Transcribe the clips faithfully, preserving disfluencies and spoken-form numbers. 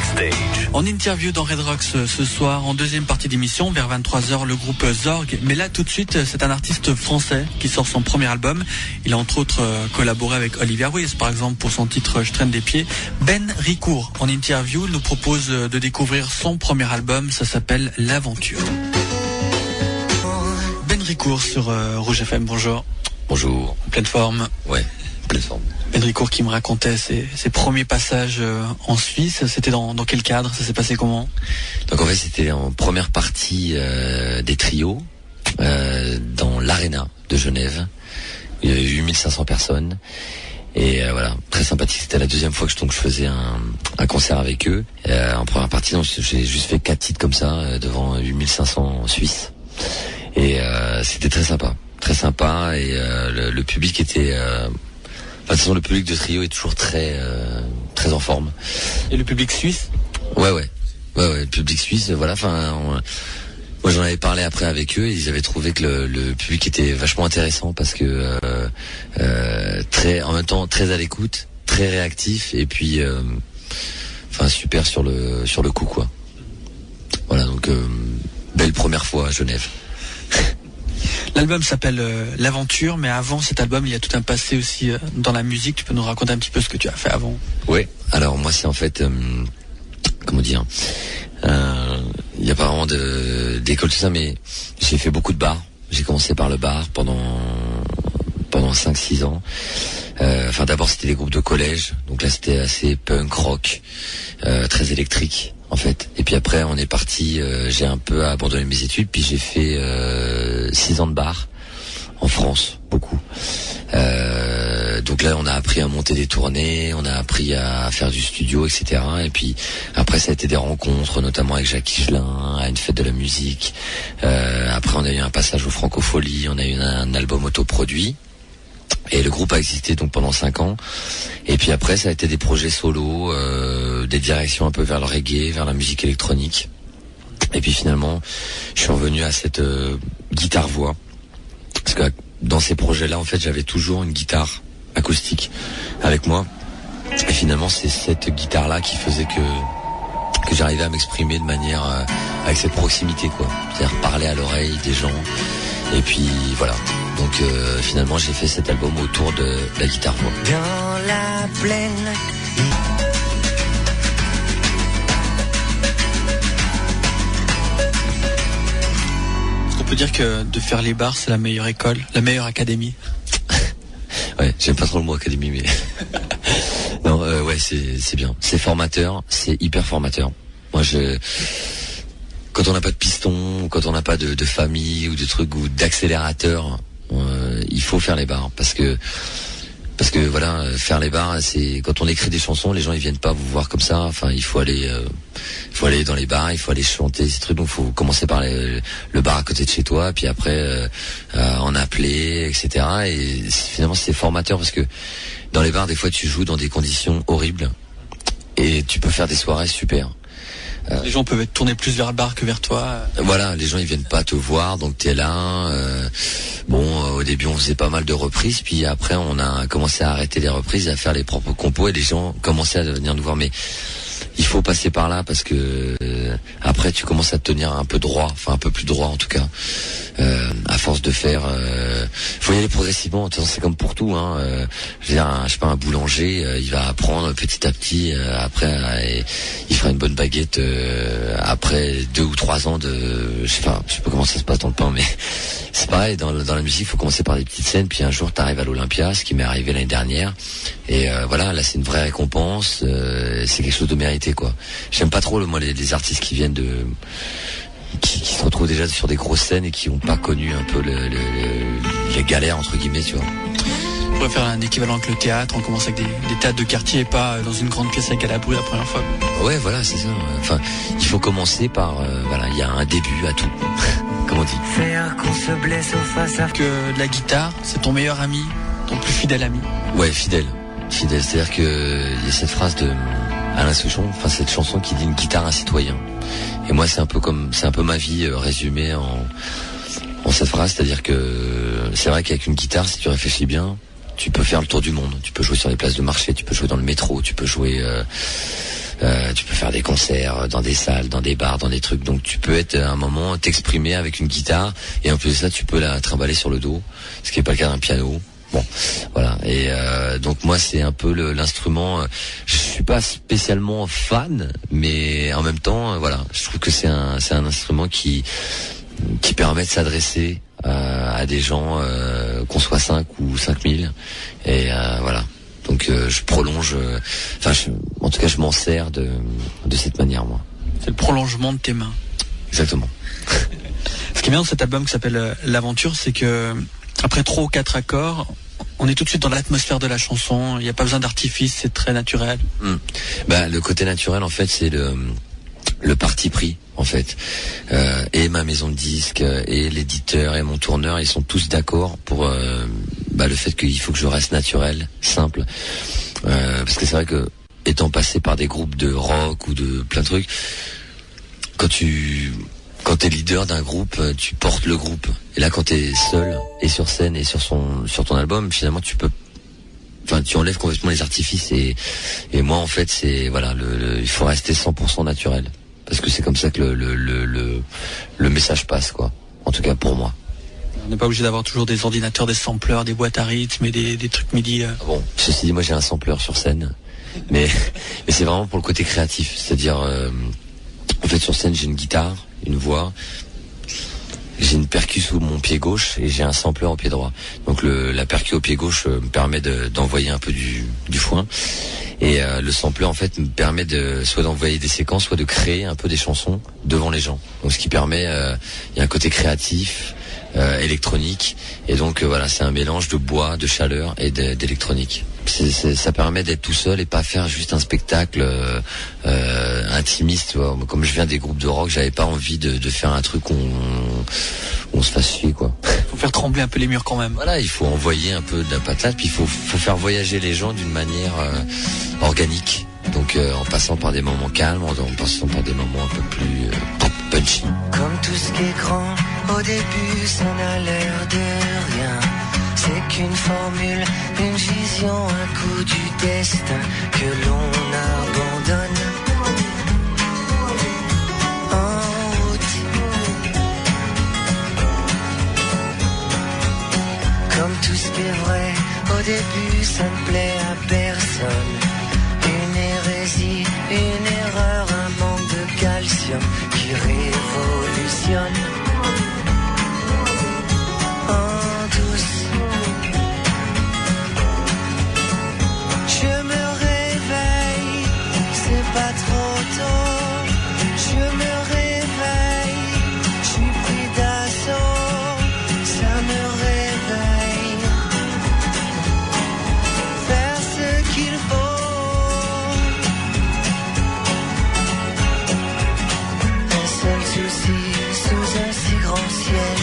Stage. En interview dans Red Rocks ce, ce soir, en deuxième partie d'émission, vers vingt-trois heures, le groupe Zorg. Mais là, tout de suite, c'est un artiste français qui sort son premier album. Il a entre autres euh, collaboré avec Olivier Ruiz, par exemple, pour son titre Je traîne des pieds. Ben Ricourt, en interview, nous propose de découvrir son premier album. Ça s'appelle L'Aventure. Ben Ricourt sur euh, Rouge F M, bonjour. Bonjour. En pleine forme. Ouais, en pleine forme. Ben Ricourt qui me racontait ses, ses premiers passages euh, en Suisse. C'était dans, dans quel cadre? Ça s'est passé comment? Donc en fait, c'était en première partie euh, des trios euh, dans l'Arena de Genève. Il y avait huit mille cinq cents personnes. Et euh, voilà, très sympathique. C'était la deuxième fois que je, donc, je faisais un, un concert avec eux. Euh, en première partie, donc, j'ai juste fait quatre titres comme ça euh, devant huit mille cinq cents Suisses. Et euh, c'était très sympa, très sympa. Et euh, le, le public était... Euh, de toute façon, le public de trio est toujours très euh, très en forme. Et le public suisse? Ouais, ouais, ouais, ouais. Le public suisse, voilà. Enfin, on, moi, j'en avais parlé après avec eux. Et ils avaient trouvé que le, le public était vachement intéressant parce que euh, euh, très, en même temps, très à l'écoute, très réactif, et puis, euh, enfin, super sur le sur le coup, quoi. Voilà, donc euh, belle première fois à Genève. L'album s'appelle euh, L'Aventure, mais avant cet album, il y a tout un passé aussi euh, dans la musique. Tu peux nous raconter un petit peu ce que tu as fait avant? Oui, alors moi c'est en fait, euh, comment dire, euh, il n'y a pas vraiment de, d'école tout ça, mais j'ai fait beaucoup de bars. J'ai commencé par le bar pendant pendant cinq six ans. Euh, enfin d'abord c'était des groupes de collège, donc là c'était assez punk rock, euh, très électrique en fait. Et puis après on est parti, euh, j'ai un peu abandonné mes études, puis j'ai fait euh, six ans de bar en France, beaucoup. Euh, donc là on a appris à monter des tournées, on a appris à faire du studio, et cetera. Et puis après ça a été des rencontres, notamment avec Jacques Higelin, à une fête de la musique. Euh, après on a eu un passage au Francophonie, on a eu un, un album autoproduit. Et le groupe a existé donc pendant cinq ans. Et puis après, ça a été des projets solos, euh, des directions un peu vers le reggae, vers la musique électronique. Et puis finalement, je suis revenu à cette euh, guitare-voix. Parce que dans ces projets-là, en fait, j'avais toujours une guitare acoustique avec moi. Et finalement, c'est cette guitare-là qui faisait que que j'arrivais à m'exprimer de manière euh, avec cette proximité, quoi. C'est-à-dire parler à l'oreille des gens. Et puis voilà. Donc euh, finalement j'ai fait cet album autour de la guitare voix. Dans la plaine. Est-ce qu'on peut dire que de faire les bars c'est la meilleure école, la meilleure académie? Ouais, j'aime pas trop le mot académie, mais non, euh, ouais, c'est c'est bien, c'est formateur, c'est hyper formateur. Moi je quand on n'a pas de piston, quand on n'a pas de, de famille ou de trucs ou d'accélérateur, euh, il faut faire les bars parce que parce que voilà, faire les bars, c'est quand on écrit des chansons, les gens ils viennent pas vous voir comme ça. Enfin, il faut aller, euh, il faut aller dans les bars, il faut aller chanter ces trucs. Donc, il faut commencer par les, le bar à côté de chez toi, puis après euh, euh, en appeler, et cetera. Et finalement, c'est formateur parce que dans les bars, des fois, tu joues dans des conditions horribles et tu peux faire des soirées super. Les gens peuvent être tournés plus vers le bar que vers toi. Voilà, les gens ils viennent pas te voir, donc t'es là. Euh, bon, euh, au début on faisait pas mal de reprises, puis après on a commencé à arrêter les reprises, à faire les propres compos, et les gens commençaient à venir nous voir. Mais il faut passer par là parce que euh, après tu commences à te tenir un peu droit, enfin un peu plus droit en tout cas. Euh, à force de faire, euh, faut y aller progressivement. De toute façon, c'est comme pour tout. Hein. Euh, je veux dire, un, je sais pas, un boulanger, euh, il va apprendre petit à petit. Euh, après, euh, il fera une bonne baguette euh, après deux ou trois ans de, je sais pas, je sais pas comment ça se passe dans le pain, mais c'est pareil. Dans, dans la musique, il faut commencer par des petites scènes, puis un jour, t'arrives à l'Olympia, ce qui m'est arrivé l'année dernière. Et euh, voilà, là, c'est une vraie récompense. Euh, c'est quelque chose de mérité, quoi. J'aime pas trop, moi, les, les artistes qui viennent de Qui, qui se retrouvent déjà sur des grosses scènes et qui n'ont pas connu un peu le, le, le, les galères entre guillemets, tu vois. On pourrait faire un équivalent avec le théâtre, on commence avec des, des théâtres de quartier et pas dans une grande pièce avec à la bruit la première fois. Ouais, voilà, c'est ça. Enfin, il faut commencer par, euh, voilà, il y a un début à tout, comme on dit. Faire qu'on se blesse au face à... Que de la guitare, c'est ton meilleur ami, ton plus fidèle ami. Ouais, fidèle, fidèle. C'est-à-dire que il y a cette phrase de Alain Souchon, enfin cette chanson qui dit une guitare un citoyen. Et moi, c'est un peu comme, c'est un peu ma vie euh, résumée en, en cette phrase, c'est-à-dire que c'est vrai qu'avec une guitare, si tu réfléchis bien, tu peux faire le tour du monde. Tu peux jouer sur les places de marché, tu peux jouer dans le métro, tu peux jouer euh, Euh, tu peux faire des concerts dans des salles, dans des bars, dans des trucs. Donc tu peux être à un moment t'exprimer avec une guitare et en plus de ça tu peux la trimballer sur le dos, ce qui est pas le cas d'un piano. Bon, voilà. Et euh, donc moi c'est un peu le, l'instrument. Je suis pas spécialement fan, mais en même temps, voilà, je trouve que c'est un c'est un instrument qui qui permet de s'adresser à, à des gens, euh, qu'on soit cinq ou cinq mille. Et euh, voilà. Donc euh, je prolonge. Enfin, euh, en tout cas, je m'en sers de de cette manière, moi. C'est le prolongement de tes mains. Exactement. Ce qui est bien dans cet album qui s'appelle euh, L'Aventure, c'est que après trois ou quatre accords, on est tout de suite dans l'atmosphère de la chanson. Il n'y a pas besoin d'artifice, c'est très naturel. Mmh. Bah, le côté naturel, en fait, c'est le le parti pris, en fait. Euh, et ma maison de disques, et l'éditeur, et mon tourneur, ils sont tous d'accord pour euh, bah, le fait qu'il faut que je reste naturel, simple. Euh, parce que c'est vrai que, étant passé par des groupes de rock ou de plein de trucs, quand tu... Quand t'es leader d'un groupe, tu portes le groupe. Et là, quand t'es seul et sur scène et sur son sur ton album, finalement, tu peux, enfin, tu enlèves complètement les artifices. Et et moi, en fait, c'est voilà, le, le il faut rester cent pour cent naturel parce que c'est comme ça que le le le le, le message passe, quoi. En tout cas pour moi. On n'est pas obligé d'avoir toujours des ordinateurs, des sampleurs, des boîtes à rythme et des des trucs midi. Euh... Bon, ceci dit, moi j'ai un sampleur sur scène, mais mais c'est vraiment pour le côté créatif, c'est-à-dire euh, en fait sur scène j'ai une guitare, une voix, j'ai une percu sous mon pied gauche et j'ai un sampleur au pied droit. Donc le, la percu au pied gauche euh, me permet de, d'envoyer un peu du, du foin et euh, le sampleur en fait me permet de soit d'envoyer des séquences, soit de créer un peu des chansons devant les gens. Donc ce qui permet, euh, il y a un côté créatif, euh, électronique et donc euh, voilà, c'est un mélange de bois, de chaleur et de, d'électronique. C'est, c'est, ça permet d'être tout seul et pas faire juste un spectacle euh, euh, intimiste. Tu vois. Comme je viens des groupes de rock, j'avais pas envie de, de faire un truc où on, on se fasse chier, quoi. Faut faire trembler un peu les murs quand même. Voilà, il faut envoyer un peu de la patate, puis il faut, faut faire voyager les gens d'une manière euh, organique. Donc euh, en passant par des moments calmes, en, en passant par des moments un peu plus euh, punchy. Comme tout ce qui est grand, au début ça n'a l'air de rien. C'est qu'une formule, une vision, un coup du destin que l'on abandonne. En route. Comme tout ce qui est vrai, au début ça ne plaît à personne. Une hérésie, une erreur, un manque de calcium qui révolutionne. En douce. Je me réveille, c'est pas trop tôt. Je me réveille, je suis pris d'assaut. Ça me réveille. Faire ce qu'il faut. Un seul souci sous un si grand ciel.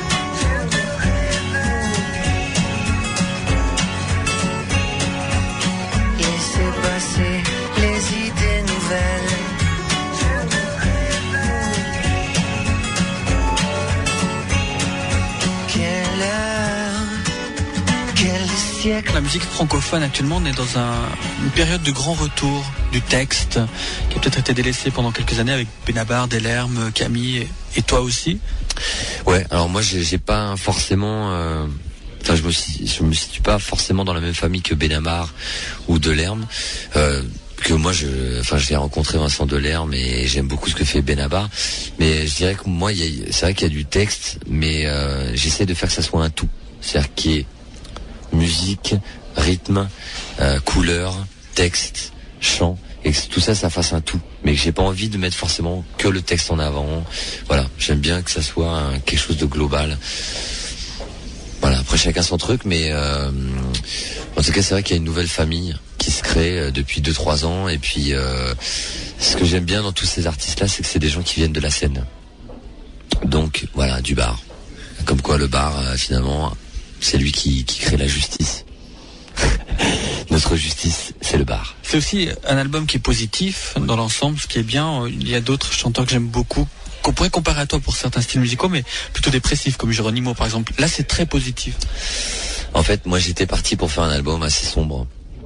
Les idées nouvelles. Quelle heure, quel siècle. La musique francophone actuellement, on est dans un, une période de grand retour du texte qui a peut-être été délaissé pendant quelques années avec Benabar, Delerme, Camille et, et toi aussi. Ouais, alors moi j'ai, j'ai pas forcément... Euh... Enfin, je me je me situe pas forcément dans la même famille que Benabar ou Delerme. Euh, que moi, je, enfin, j'ai rencontré Vincent Delerme et j'aime beaucoup ce que fait Benabar. Mais je dirais que moi, il y a, c'est vrai qu'il y a du texte, mais euh, j'essaie de faire que ça soit un tout. C'est-à-dire qu'il y ait musique, rythme, euh, couleur, texte, chant, et que tout ça, ça fasse un tout. Mais que j'ai pas envie de mettre forcément que le texte en avant. Voilà, j'aime bien que ça soit un, quelque chose de global. Voilà, après chacun son truc, mais euh, en tout cas c'est vrai qu'il y a une nouvelle famille qui se crée euh, depuis deux trois ans, et puis euh, ce que j'aime bien dans tous ces artistes-là, c'est que c'est des gens qui viennent de la scène. Donc voilà, du bar. Comme quoi le bar, euh, finalement, c'est lui qui, qui crée la justice. Notre justice, c'est le bar. C'est aussi un album qui est positif dans l'ensemble, ce qui est bien. Il y a d'autres chanteurs que j'aime beaucoup, qu'on pourrait comparer à toi pour certains styles musicaux, mais plutôt dépressifs, comme Geronimo par exemple. Là, c'est très positif. En fait, moi, j'étais parti pour faire un album assez sombre.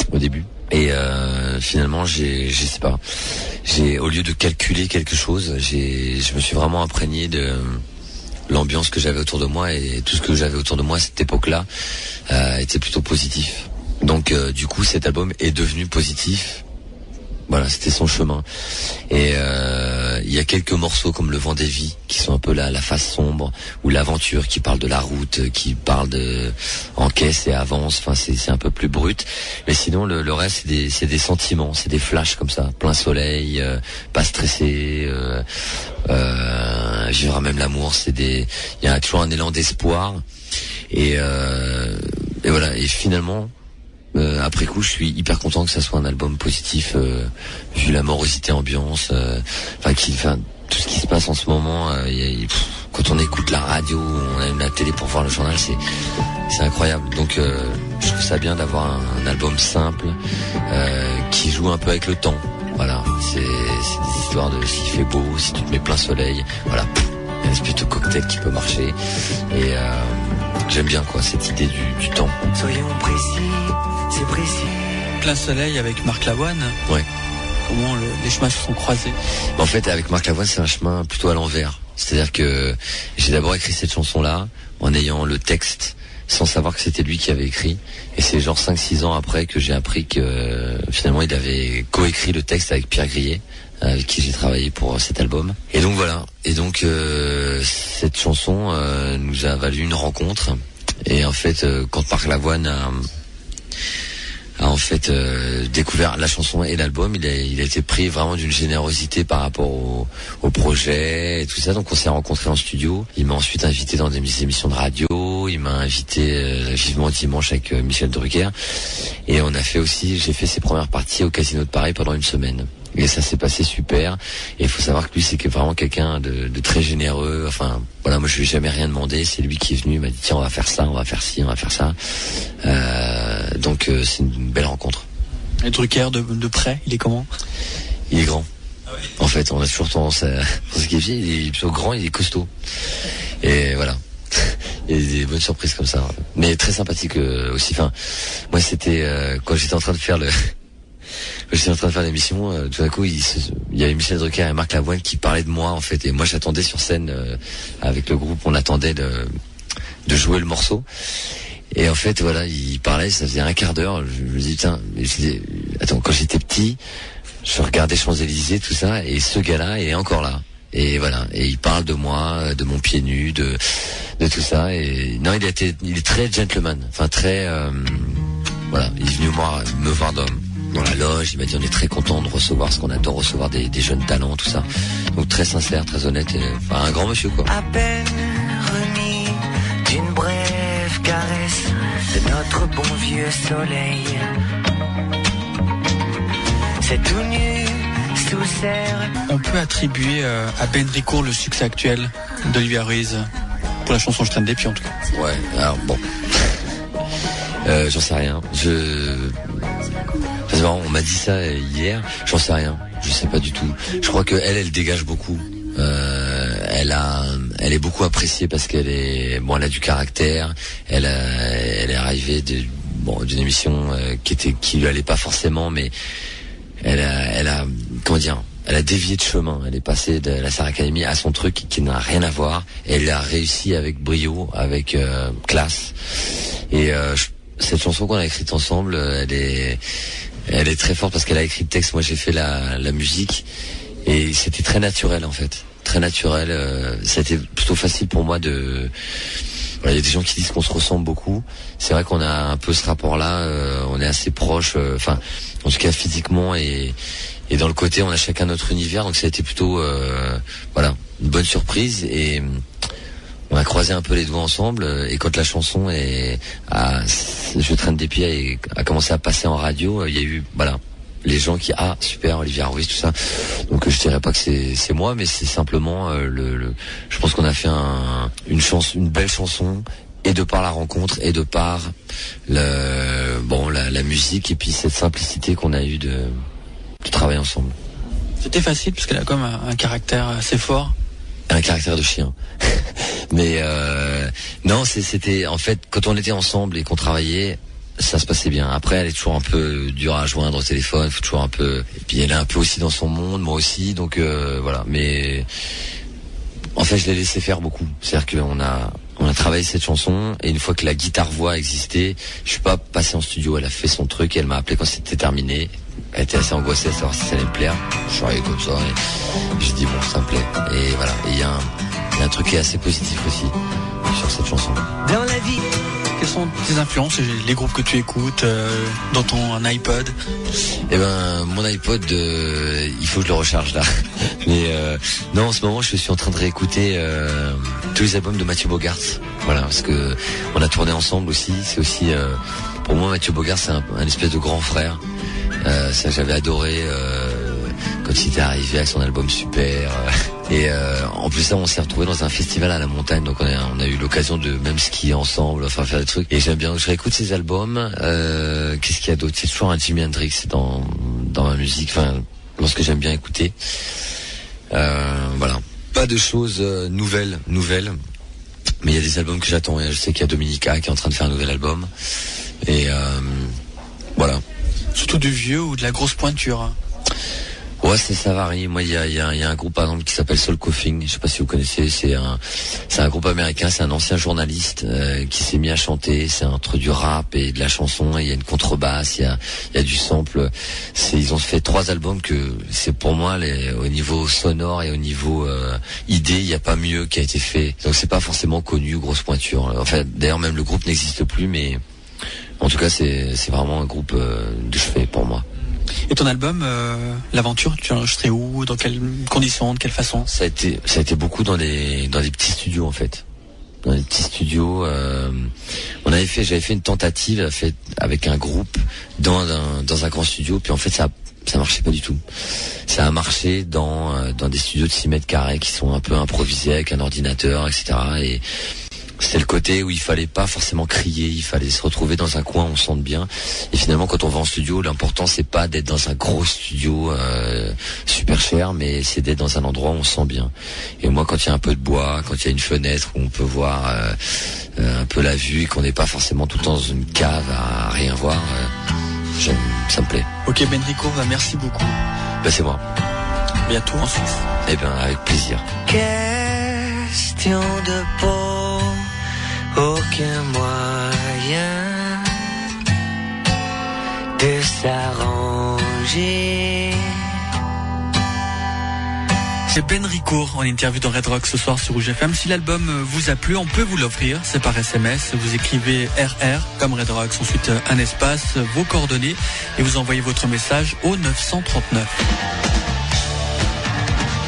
au début. Et euh, finalement, j'ai, je sais pas, j'ai au lieu de calculer quelque chose, j'ai, je me suis vraiment imprégné de l'ambiance que j'avais autour de moi, et tout ce que j'avais autour de moi à cette époque-là euh, était plutôt positif. Donc euh, du coup, cet album est devenu positif. Voilà, c'était son chemin. Et euh, il y a quelques morceaux comme Le Vent des Vies qui sont un peu la, la face sombre, ou L'Aventure qui parle de la route, qui parle de encaisse et avance. Enfin, c'est, c'est un peu plus brut. Mais sinon, le, le reste, c'est des, c'est des sentiments, c'est des flashs comme ça, plein soleil, euh, pas stressé, euh, euh, vivre à même l'amour. C'est des, il y a toujours un élan d'espoir. Et, euh, et voilà. Et finalement. Euh, après coup, je suis hyper content que ça soit un album positif, euh, vu la morosité ambiance, euh, enfin qui, enfin tout ce qui se passe en ce moment. Euh, y a, y, pff, quand on écoute la radio, on allume la télé pour voir le journal, c'est c'est incroyable. Donc, euh, je trouve ça bien d'avoir un, un album simple euh, qui joue un peu avec le temps. Voilà, c'est c'est des histoires de s'il fait beau, si tu te mets plein soleil, voilà, il y a une espèce de cocktail qui peut marcher. Et euh, j'aime bien quoi cette idée du, du temps. Soyons précis. C'est précis. Plein soleil avec Marc Lavoine. Ouais. Comment le, les chemins se sont croisés? En fait, avec Marc Lavoine, c'est un chemin plutôt à l'envers. C'est-à-dire que j'ai d'abord écrit cette chanson-là en ayant le texte sans savoir que c'était lui qui avait écrit. Et c'est genre cinq six ans après que j'ai appris que euh, finalement il avait coécrit le texte avec Pierre Grillet, avec qui j'ai travaillé pour cet album. Et donc voilà. Et donc euh, cette chanson euh, nous a valu une rencontre. Et en fait, euh, quand Marc Lavoine a... a en fait euh, découvert la chanson et l'album, il a, il a été pris vraiment d'une générosité par rapport au, au projet et tout ça. Donc on s'est rencontrés en studio. Il m'a ensuite invité dans des émissions de radio. Il m'a invité euh, vivement dimanche avec euh, Michel Drucker. Et on a fait aussi, j'ai fait ses premières parties au Casino de Paris pendant une semaine. Et ça s'est passé super. Et il faut savoir que lui, c'est que vraiment quelqu'un de, de très généreux. Enfin, voilà, moi je lui ai jamais rien demandé. C'est lui qui est venu, il m'a dit tiens, on va faire ça, on va faire ci, on va faire ça. Euh, donc euh, c'est une belle rencontre. Et Drucker de, de près, il est comment? Il est grand. Ah ouais. En fait, on a toujours tendance à penser qu'il est vieil. Il est plutôt grand, il est costaud. Et voilà. Il y a des bonnes surprises comme ça. Mais très sympathique euh, aussi. Enfin, moi c'était euh, quand j'étais en train de faire le J'étais en train de faire l'émission, euh, tout d'un coup, il, se, il y avait Michel Drucker et Marc Lavoine qui parlaient de moi, en fait. Et moi, j'attendais sur scène, euh, avec le groupe, on attendait de, de jouer le morceau. Et en fait, voilà, il parlait, ça faisait un quart d'heure. Je me dis, putain, je dis, attends, quand j'étais petit, je regardais Champs-Élysées, tout ça, et ce gars-là est encore là. Et voilà, et il parle de moi, de mon pied nu, de, de tout ça. Et non, il a été, il est très gentleman. Enfin, très, euh, voilà, il est venu moi, me voir dans, dans la loge, il m'a dit on est très content de recevoir, parce qu'on adore recevoir des, des jeunes talents, tout ça. Donc très sincère, très honnête, et, enfin un grand monsieur quoi. À peine remis d'une brève caresse de notre bon vieux soleil. C'est tout nu sous serre. On peut attribuer euh, à Ben Ricourt le succès actuel d'Olivia Ruiz pour la chanson Je traîne des pieds en tout cas. Ouais, alors bon. Euh, j'en sais rien. Je... C'est marrant, on m'a dit ça hier. J'en sais rien. Je sais pas du tout. Je crois que elle, elle dégage beaucoup. Euh, elle a, elle est beaucoup appréciée parce qu'elle est, bon, elle a du caractère. Elle, a, elle est arrivée de, bon, d'une émission euh, qui était, qui lui allait pas forcément, mais elle a, elle a, comment dire, elle a dévié de chemin. Elle est passée de la Star Academy à son truc qui, qui n'a rien à voir. Et elle a réussi avec brio, avec euh, classe. Et euh, je, cette chanson qu'on a écrite ensemble, elle est, elle est très forte parce qu'elle a écrit le texte. Moi, j'ai fait la, la musique et c'était très naturel en fait, très naturel. Euh, c'était plutôt facile pour moi de. Voilà, il y a des gens qui disent qu'on se ressemble beaucoup. C'est vrai qu'on a un peu ce rapport-là. Euh, on est assez proches. Enfin, euh, en tout cas physiquement et et dans le côté, on a chacun notre univers. Donc ça a été plutôt, euh, voilà, une bonne surprise et. On a croisé un peu les doigts ensemble et quand la chanson est à, Je traîne des pieds et a commencé à passer en radio, il y a eu voilà les gens qui ah super Olivia Ruiz tout ça. Donc je dirais pas que c'est c'est moi, mais c'est simplement euh, le, le je pense qu'on a fait un, une chance une belle chanson et de par la rencontre et de par le bon la, la musique et puis cette simplicité qu'on a eu de, de travailler ensemble. C'était facile parce qu'elle a comme un, un caractère assez fort. Un caractère de chien. Mais euh, non, c'est, c'était en fait quand on était ensemble et qu'on travaillait, ça se passait bien. Après, elle est toujours un peu dure à joindre au téléphone, faut toujours un peu. Et puis elle est un peu aussi dans son monde, moi aussi, donc euh, voilà. Mais en fait, je l'ai laissé faire beaucoup. C'est-à-dire qu'on a on a travaillé cette chanson et une fois que la guitare-voix existait, je suis pas passé en studio. Elle a fait son truc et elle m'a appelé quand c'était terminé. Elle était assez angoissée à savoir si ça allait me plaire. Je suis arrivé comme ça et j'ai dit bon, ça me plaît. Et voilà. Et il y a un il y a un truc qui est assez positif aussi sur cette chanson. Dans la vie. Quelles sont tes influences, les groupes que tu écoutes euh, dans ton iPod? Eh ben, mon iPod, euh, il faut que je le recharge là. Mais euh, non, en ce moment, je suis en train de réécouter euh, tous les albums de Mathieu Bogart. Voilà, parce que on a tourné ensemble aussi. C'est aussi, euh, pour moi, Mathieu Bogart, c'est un, un espèce de grand frère. Euh, ça, j'avais adoré euh, quand il était arrivé avec son album Super. Euh, et euh, en plus, ça, on s'est retrouvés dans un festival à la montagne, donc on a, on a eu l'occasion de même skier ensemble, enfin faire des trucs. Et j'aime bien. Je réécoute ses albums. Euh, qu'est-ce qu'il y a d'autre? C'est toujours un Jimi Hendrix dans dans ma musique. Enfin, lorsque j'aime bien écouter. Euh, voilà. Pas de choses euh, nouvelles, nouvelles. Mais il y a des albums que j'attends. Je sais qu'il y a Dominica qui est en train de faire un nouvel album. Et euh, voilà. Surtout du vieux ou de la grosse pointure? Ouais, c'est ça varie. Moi, il y a, y, a, y a un groupe par exemple qui s'appelle Soul Coughing. Je sais pas si vous connaissez. C'est un, c'est un groupe américain. C'est un ancien journaliste euh, qui s'est mis à chanter. C'est entre du rap et de la chanson. Il y a une contrebasse. Il y a, il y a du sample. C'est, ils ont fait trois albums que c'est pour moi les, au niveau sonore et au niveau euh, idée, il n'y a pas mieux qui a été fait. Donc c'est pas forcément connu, grosse pointure. Enfin, d'ailleurs même le groupe n'existe plus, mais en tout cas c'est, c'est vraiment un groupe euh, de chevet pour moi. Et ton album, euh, l'aventure, tu l'as enregistré où, dans quelles conditions, de quelle façon? Ça a été, ça a été beaucoup dans des, dans des petits studios en fait. Dans des petits studios. Euh, on avait fait, j'avais fait une tentative fait avec un groupe dans un, dans un grand studio, puis en fait ça, ça marchait pas du tout. Ça a marché dans, dans des studios de six mètres carrés qui sont un peu improvisés avec un ordinateur, et cetera. Et c'était le côté où il fallait pas forcément crier, il fallait se retrouver dans un coin où on se sente bien. Et finalement, quand on va en studio, l'important c'est pas d'être dans un gros studio euh, super cher, mais c'est d'être dans un endroit où on se sent bien. Et moi, quand il y a un peu de bois, quand il y a une fenêtre où on peut voir euh, euh, un peu la vue et qu'on n'est pas forcément tout le temps dans une cave à rien voir, euh, j'aime, ça me plaît. Ok, Benrico, bah merci beaucoup. Ben c'est moi. Bientôt en Suisse. Eh ben avec plaisir. Question de peau, aucun moyen de s'arranger. C'est Benrico en interview dans Red Rock ce soir sur Rouge F M. Si l'album vous a plu, on peut vous l'offrir. C'est par S M S. Vous écrivez R R comme Red Rock, ensuite un espace, vos coordonnées et vous envoyez votre message au neuf cent trente-neuf.